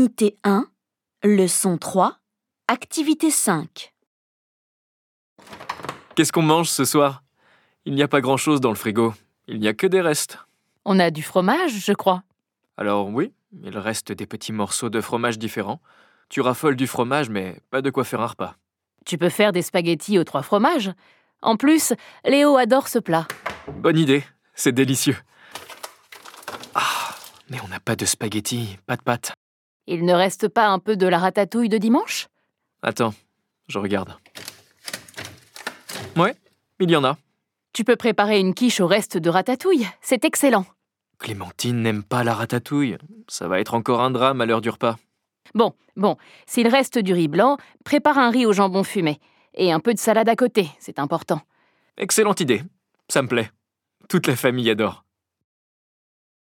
Unité 1, leçon 3, activité 5. Qu'est-ce qu'on mange ce soir? Il n'y a pas grand-chose dans le frigo. Il n'y a que des restes. On a du fromage, je crois. Alors oui, il reste des petits morceaux de fromage différents. Tu raffoles du fromage, mais pas de quoi faire un repas. Tu peux faire des spaghettis aux 3 fromages. En plus, Léo adore ce plat. Bonne idée, c'est délicieux. Ah, mais on n'a pas de spaghettis, pas de pâtes. Il ne reste pas un peu de la ratatouille de dimanche? Attends, je regarde. Ouais, il y en a. Tu peux préparer une quiche au reste de ratatouille, c'est excellent. Clémentine n'aime pas la ratatouille. Ça va être encore un drame à l'heure du repas. Bon, s'il reste du riz blanc, prépare un riz au jambon fumé. Et un peu de salade à côté, c'est important. Excellente idée, ça me plaît. Toute la famille adore.